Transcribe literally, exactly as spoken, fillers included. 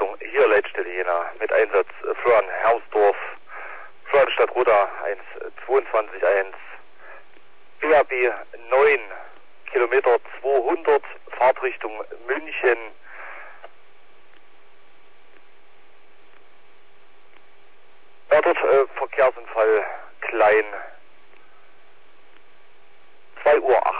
Richtung hier Leitstelle Jena mit Einsatz äh, Florian Hermsdorf, Florian Stadtroda eins zwei zwei eins, B A B neun, Kilometer zweihundert, Fahrtrichtung München. Ja, dort äh, Verkehrsunfall klein, zwei Uhr